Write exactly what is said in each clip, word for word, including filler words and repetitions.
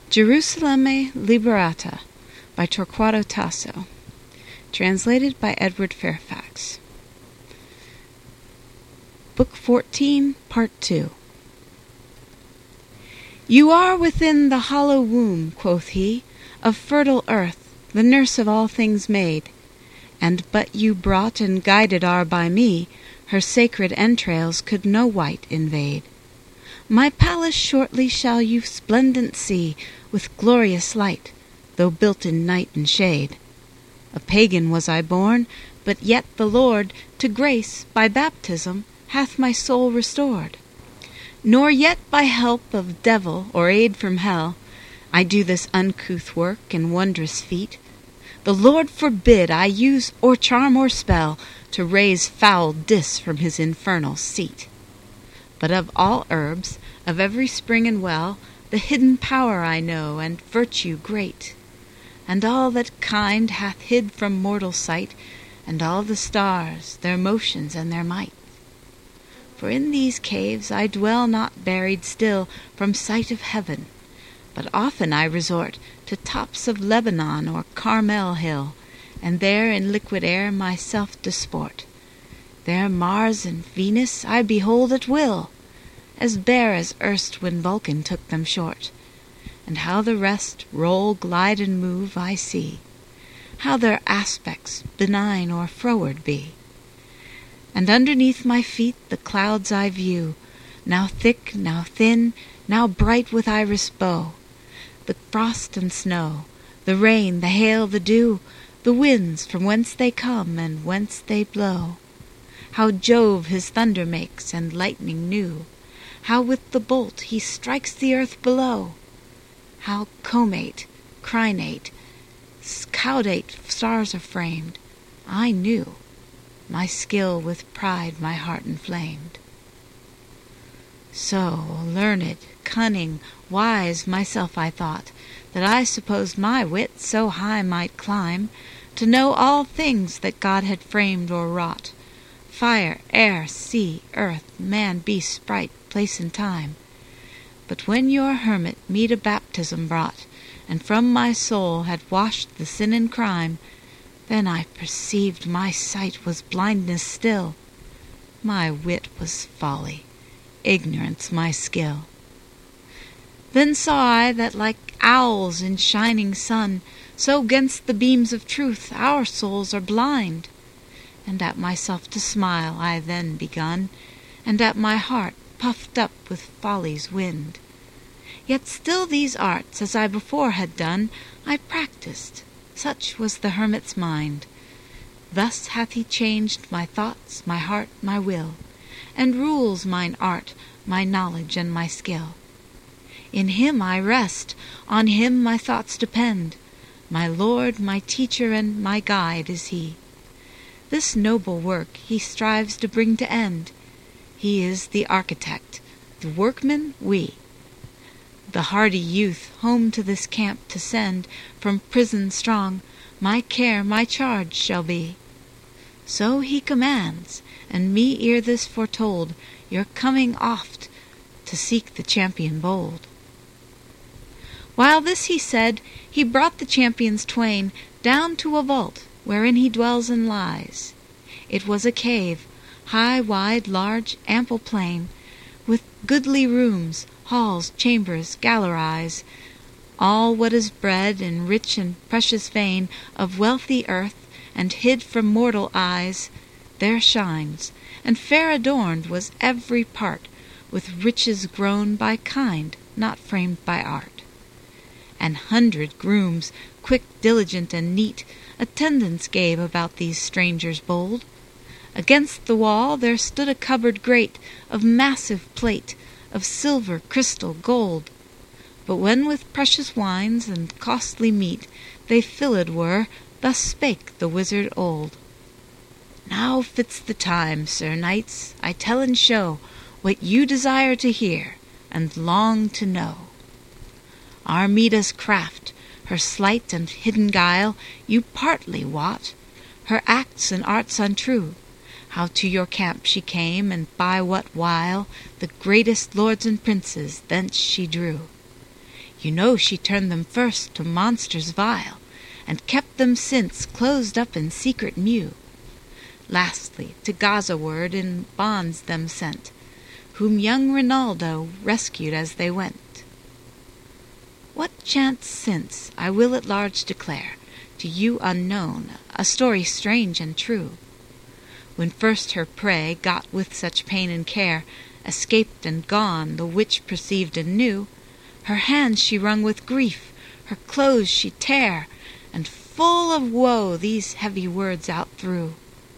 Gerusalemme Liberata by Torquato Tasso. Translated by Edward Fairfax. Book fourteen, Part two. You are within the hollow womb, quoth he, of fertile earth, the nurse of all things made, and but you brought and guided are by me, her sacred entrails could no wight invade. My palace shortly shall you splendent see, with glorious light, though built in night and shade. A pagan was I born, but yet the Lord to grace by baptism hath my soul restored. Nor yet by help of devil or aid from hell I do this uncouth work and wondrous feat. The Lord forbid I use or charm or spell to raise foul Dis from his infernal seat. But of all herbs, of every spring and well, the hidden power I know, and virtue great, and all that kind hath hid from mortal sight, and all the stars, their motions and their might. For in these caves I dwell not buried still from sight of heaven, but often I resort to tops of Lebanon or Carmel hill, and there in liquid air myself disport. There Mars and Venus I behold at will, as bare as erst when Vulcan took them short, and how the rest roll, glide, and move I see, how their aspects benign or froward be. And underneath my feet the clouds I view, now thick, now thin, now bright with iris bow, the frost and snow, the rain, the hail, the dew, the winds from whence they come and whence they blow, how Jove his thunder makes and lightning new, how with the bolt he strikes the earth below, how comate, crinate, caudate stars are framed, I knew, my skill with pride my heart inflamed. So learned, cunning, wise myself I thought, that I supposed my wit so high might climb, to know all things that God had framed or wrought, fire, air, sea, earth, man, beast, sprite, place and time. But when your hermit me to baptism brought, and from my soul had washed the sin and crime, then I perceived my sight was blindness still, my wit was folly, ignorance my skill. Then saw I that like owls in shining sun, so 'gainst the beams of truth our souls are blind, and at myself to smile I then begun, and at my heart puffed up with folly's wind. Yet still these arts, as I before had done, I practised, such was the hermit's mind. Thus hath he changed my thoughts, my heart, my will, and rules mine art, my knowledge, and my skill. In him I rest, on him my thoughts depend, my Lord, my teacher, and my guide is he. This noble work he strives to bring to end. He is the architect, the workman we. The hardy youth home to this camp to send, from prison strong, my care, my charge shall be. So he commands, and me ere this foretold, your coming oft to seek the champion bold. While this he said, he brought the champions twain down to a vault, wherein he dwells and lies. It was a cave, high, wide, large, ample plain, with goodly rooms, halls, chambers, galleries, all what is bred in rich and precious vein of wealthy earth, and hid from mortal eyes, there shines, and fair adorned was every part, with riches grown by kind, not framed by art. An hundred grooms, quick, diligent, and neat, attendance gave about these strangers bold. Against the wall there stood a cupboard great, of massive plate, of silver, crystal, gold. But when with precious wines and costly meat they filled were, thus spake the wizard old. Now fits the time, sir knights, I tell and show what you desire to hear, and long to know. Armida's craft, her sleight and hidden guile, you partly wot, her acts and arts untrue, how to your camp she came, and by what wile the greatest lords and princes thence she drew. You know she turned them first to monsters vile, and kept them since closed up in secret mew. Lastly to Gaza ward in bonds them sent, whom young Rinaldo rescued as they went. What chanced since I will at large declare, to you unknown, a story strange and true. When first her prey, got with such pain and care, escaped and gone, the witch perceived and knew, her hands she wrung with grief, her clothes she tare, and full of woe these heavy words out threw: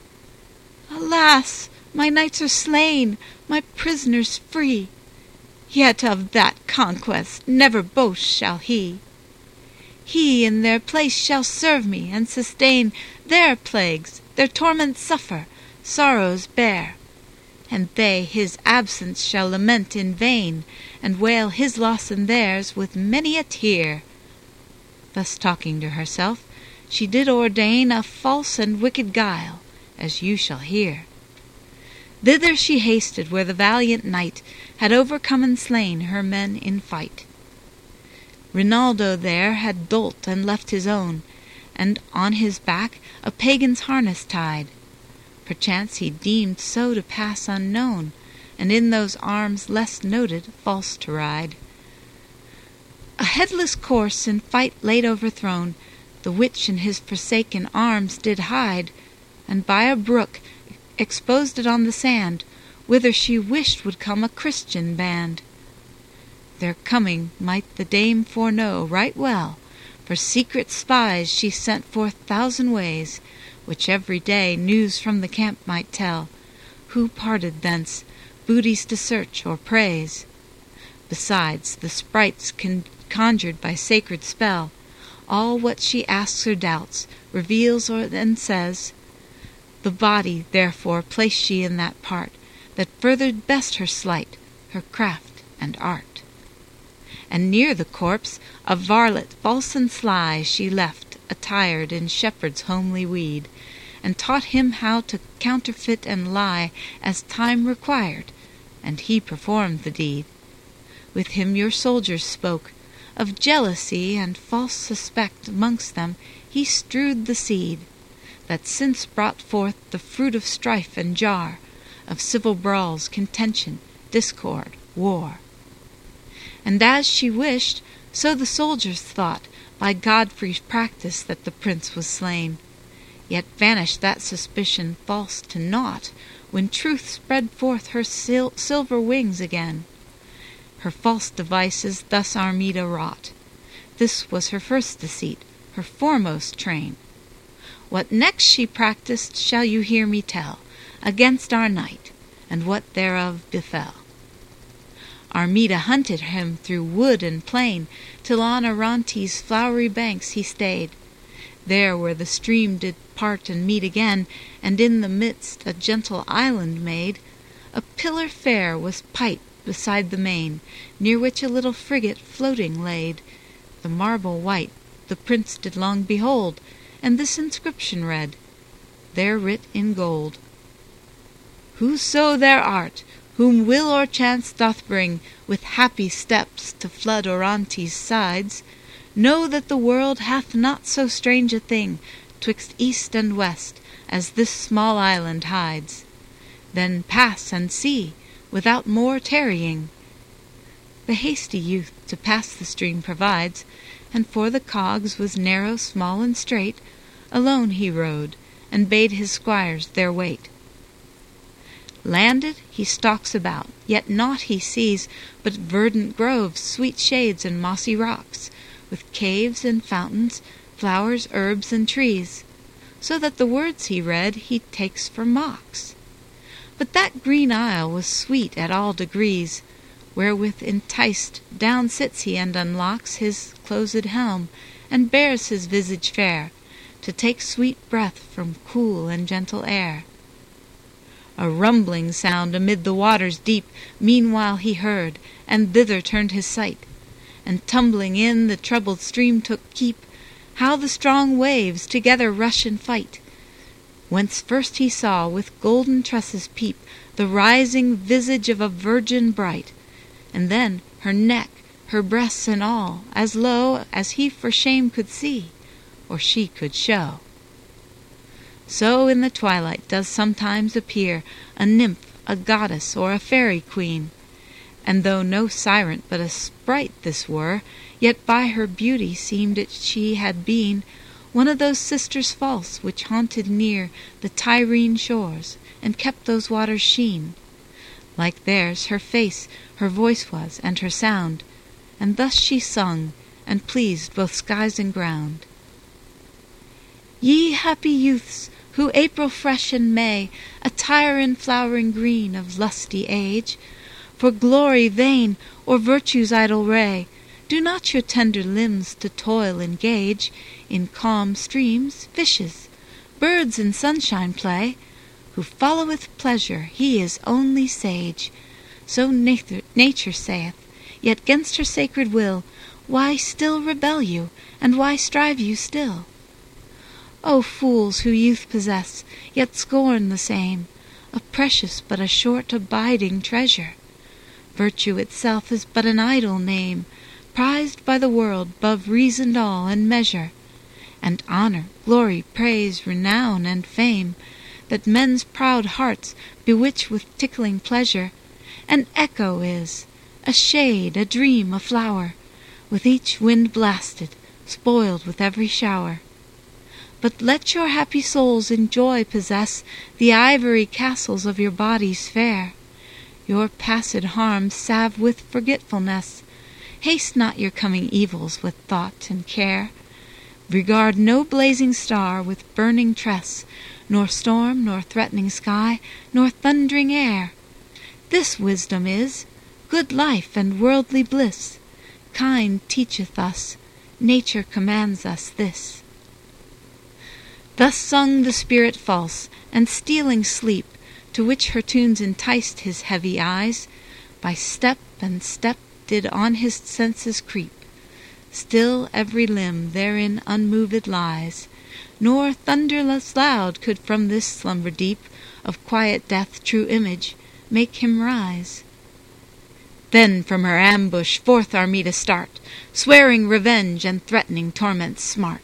Alas! my knights are slain, my prisoners free, yet of that conquest never boast shall he. He in their place shall serve me, and sustain their plagues, their torments suffer, sorrows bear, and they his absence shall lament in vain, and wail his loss and theirs with many a tear. Thus talking to herself, she did ordain a false and wicked guile, as you shall hear. Thither she hasted, where the valiant knight had overcome and slain her men in fight. Rinaldo there had dolt and left his own, and on his back a pagan's harness tied. Perchance he deemed so to pass unknown, and in those arms less noted false to ride. A headless corse in fight late overthrown, the witch in his forsaken arms did hide, and by a brook exposed it on the sand, whither she wished would come a Christian band. Their coming might the dame foreknow right well, for secret spies she sent forth thousand ways, which every day news from the camp might tell, who parted thence, booties to search or praise. Besides, the sprites con- conjured by sacred spell, all what she asks or doubts, reveals or then says. The body, therefore, placed she in that part that furthered best her sleight, her craft and art. And near the corpse a varlet false and sly she left, attired in shepherd's homely weed, and taught him how to counterfeit and lie as time required, and he performed the deed. With him your soldiers spoke, of jealousy and false suspect amongst them he strewed the seed, that since brought forth the fruit of strife and jar, of civil brawls, contention, discord, war. And as she wished, so the soldiers thought, by Godfrey's practice that the prince was slain. Yet vanished that suspicion false to naught, when truth spread forth her sil- silver wings again. Her false devices thus Armida wrought. This was her first deceit, her foremost train. What next she practised shall you hear me tell, against our knight, and what thereof befell. Armida hunted him through wood and plain, till on Orontes' flowery banks he stayed. There where the stream did part and meet again, and in the midst a gentle island made, a pillar fair was piped beside the main, near which a little frigate floating laid. The marble white the prince did long behold, and this inscription read, there writ in gold: Whoso there art, whom will or chance doth bring with happy steps to flood Orontes' sides, know that the world hath not so strange a thing twixt east and west as this small island hides. Then pass and see, without more tarrying. The hasty youth to pass the stream provides, and for the cogs was narrow, small, and straight. Alone he rode, and bade his squires there wait. Landed, he stalks about, yet naught he sees but verdant groves, sweet shades, and mossy rocks, with caves and fountains, flowers, herbs, and trees, so that the words he read he takes for mocks. But that green isle was sweet at all degrees, wherewith enticed down sits he and unlocks his closed helm, and bares his visage fair, to take sweet breath from cool and gentle air. A rumbling sound amid the waters deep meanwhile he heard, and thither turned his sight, and tumbling in the troubled stream took keep, how the strong waves together rush and fight, whence first he saw with golden tresses peep the rising visage of a virgin bright, and then her neck, her breasts and all, as low as he for shame could see, or she could show. So in the twilight does sometimes appear a nymph, a goddess, or a fairy queen, and though no siren but a sprite this were, yet by her beauty seemed it she had been one of those sisters false which haunted near the Tyrrhene shores, and kept those waters sheen. Like theirs her face, her voice was, and her sound, and thus she sung, and pleased both skies and ground. Ye happy youths, who April fresh and May attire in flowering green of lusty age, for glory vain, or virtue's idle ray, do not your tender limbs to toil engage. In calm streams fishes, birds in sunshine play. Who followeth pleasure, he is only sage. So nature, nature saith, yet 'gainst her sacred will, why still rebel you, and why strive you still? O fools, who youth possess, yet scorn the same, a precious but a short abiding treasure. Virtue itself is but an idle name, prized by the world 'bove reason all and measure. And honor, glory, praise, renown, and fame, that men's proud hearts bewitch with tickling pleasure, an echo is, a shade, a dream, a flower, with each wind blasted, spoiled with every shower. But let your happy souls in joy possess the ivory castles of your bodies fair. Your passed harms salve with forgetfulness. Haste not your coming evils with thought and care. Regard no blazing star with burning tress, nor storm, nor threatening sky, nor thundering air. This wisdom is, good life and worldly bliss. Kind teacheth us, nature commands us this. Thus sung the spirit false, and stealing sleep, to which her tunes enticed his heavy eyes, by step and step did on his senses creep. Still every limb therein unmoved lies, nor thunderless loud could from this slumber deep of quiet death true image make him rise. Then from her ambush forth Armida start, swearing revenge and threatening torments smart.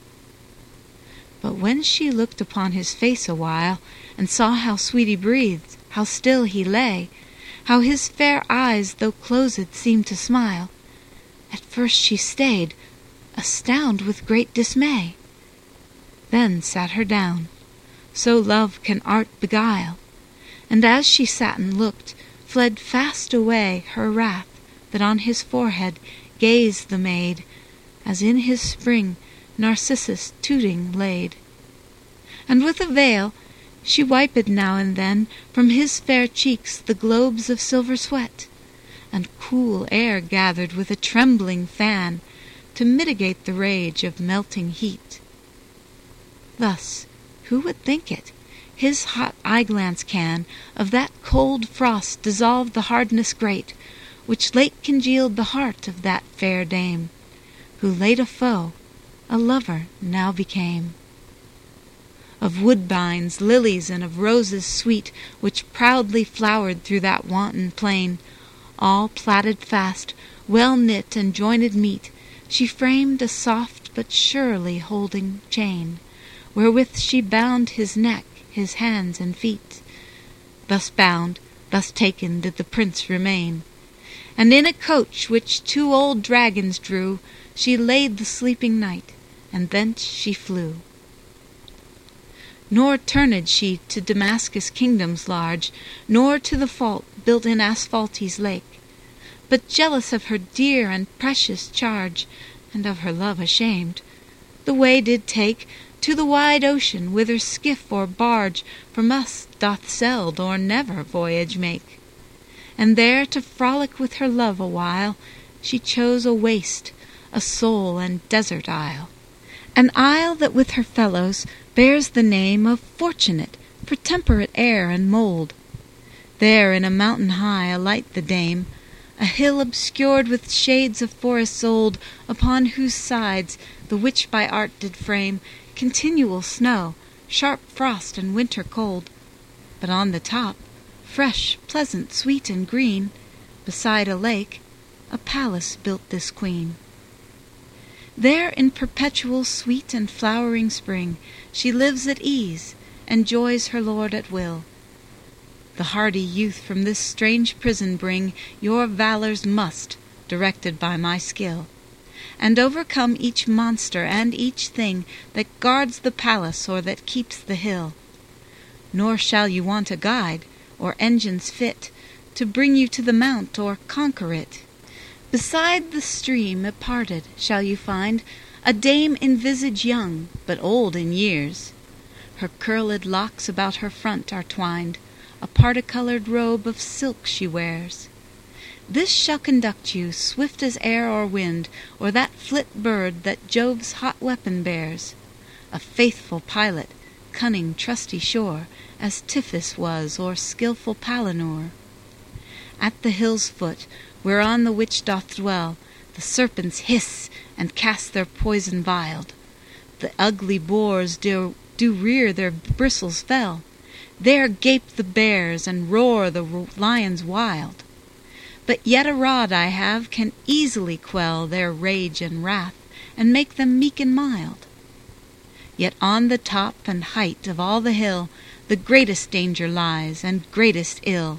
But when she looked upon his face a while, and saw how sweet he breathed, how still he lay, how his fair eyes though closed seemed to smile, at first she stayed, astound with great dismay. Then sat her down, so love can art beguile, and as she sat and looked, fled fast away her wrath, that on his forehead gazed the maid, as in his spring Narcissus tooting laid. And with a veil she wiped now and then from his fair cheeks the globes of silver sweat, and cool air gathered with a trembling fan to mitigate the rage of melting heat. Thus, who would think it, his hot eye-glance can of that cold frost dissolve the hardness great, which late congealed the heart of that fair dame, who late a foe, a lover now became. Of woodbines, lilies, and of roses sweet, which proudly flowered through that wanton plain, all plaited fast, well knit and joined meet, she framed a soft but surely holding chain, wherewith she bound his neck, his hands and feet. Thus bound, thus taken did the prince remain, and in a coach which two old dragons drew, she laid the sleeping knight, and thence she flew. Nor turned she to Damascus kingdoms large, nor to the fault built in Asphaltes lake, but jealous of her dear and precious charge, and of her love ashamed, the way did take to the wide ocean, whither skiff or barge from us doth seld or never voyage make. And there to frolic with her love a while, she chose a waste, a sole and desert isle, an isle that with her fellows bears the name of Fortunate, for temperate air and mould. There in a mountain high alight the dame, a hill obscured with shades of forests old, upon whose sides the witch by art did frame continual snow, sharp frost, and winter cold. But on the top, fresh, pleasant, sweet, and green, beside a lake, a palace built this queen. There in perpetual sweet and flowering spring she lives at ease, enjoys her lord at will. The hardy youth from this strange prison bring your valors must, directed by my skill, and overcome each monster and each thing that guards the palace or that keeps the hill. Nor shall you want a guide, or engines fit, to bring you to the mount or conquer it. Beside the stream aparted shall you find a dame in visage young, but old in years. Her curled locks about her front are twined, a parti-coloured robe of silk she wears. This shall conduct you, swift as air or wind, or that flit bird that Jove's hot weapon bears. A faithful pilot, cunning, trusty sure, as Tiphys was, or skilful Palinur. At the hill's foot, whereon the witch doth dwell, the serpents hiss and cast their poison vild. The ugly boars do, do rear their bristles fell. There gape the bears and roar the lions wild. But yet a rod I have can easily quell their rage and wrath, and make them meek and mild. Yet on the top and height of all the hill the greatest danger lies, and greatest ill.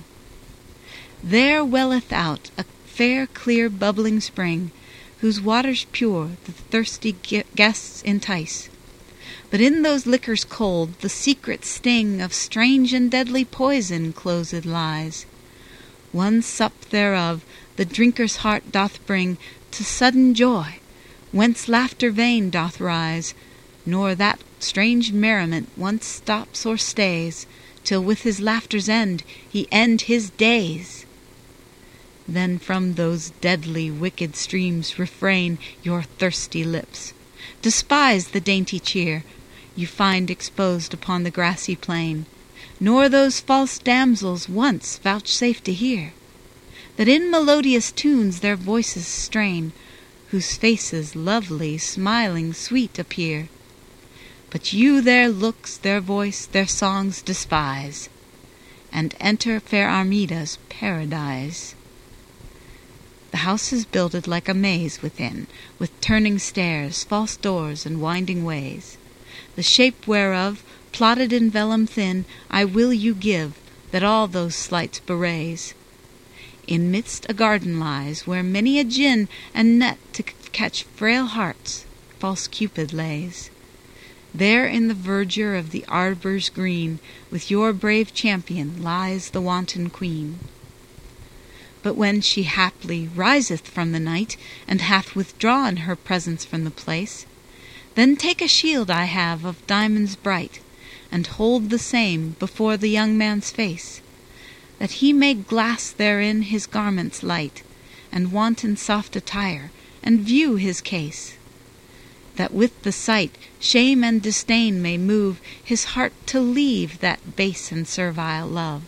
There welleth out a fair, clear, bubbling spring, whose waters pure the thirsty guests entice. But in those liquors cold the secret sting of strange and deadly poison closed lies. One sup thereof the drinker's heart doth bring to sudden joy, whence laughter vain doth rise, nor that strange merriment once stops or stays, till with his laughter's end he end his days. Then from those deadly wicked streams refrain your thirsty lips. Despise the dainty cheer you find exposed upon the grassy plain, nor those false damsels once vouchsafe to hear, that in melodious tunes their voices strain, whose faces lovely, smiling, sweet appear. But you their looks, their voice, their songs despise, and enter fair Armida's paradise. The house is builded like a maze within, with turning stairs, false doors, and winding ways, the shape whereof, plotted in vellum thin, I will you give, that all those sleights bewrays. In midst a garden lies, where many a gin and net to catch frail hearts false Cupid lays. There in the verdure of the arbours green, with your brave champion lies the wanton queen. But when she haply riseth from the night, and hath withdrawn her presence from the place, then take a shield I have of diamonds bright, and hold the same before the young man's face, that he may glass therein his garments light, and wanton soft attire, and view his case, that with the sight shame and disdain may move his heart to leave that base and servile love.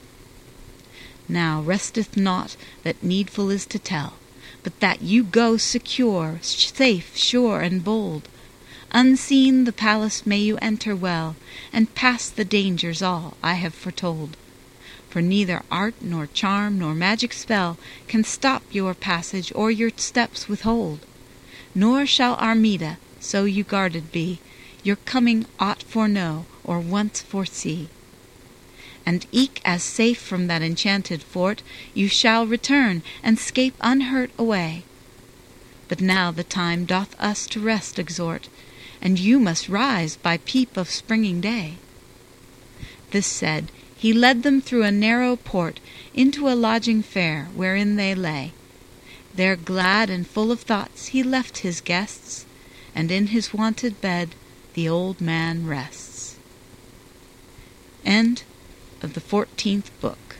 Now resteth naught that needful is to tell, but that you go secure, safe, sure, and bold. Unseen the palace may you enter well, and pass the dangers all I have foretold. For neither art nor charm nor magic spell can stop your passage or your steps withhold. Nor shall Armida, so you guarded be, your coming aught foreknow or once foresee. And eke as safe from that enchanted fort you shall return, and scape unhurt away. But now the time doth us to rest exhort, and you must rise by peep of springing day. This said, he led them through a narrow port into a lodging fair, wherein they lay. There glad and full of thoughts he left his guests, and in his wonted bed the old man rests. End of the fourteenth book.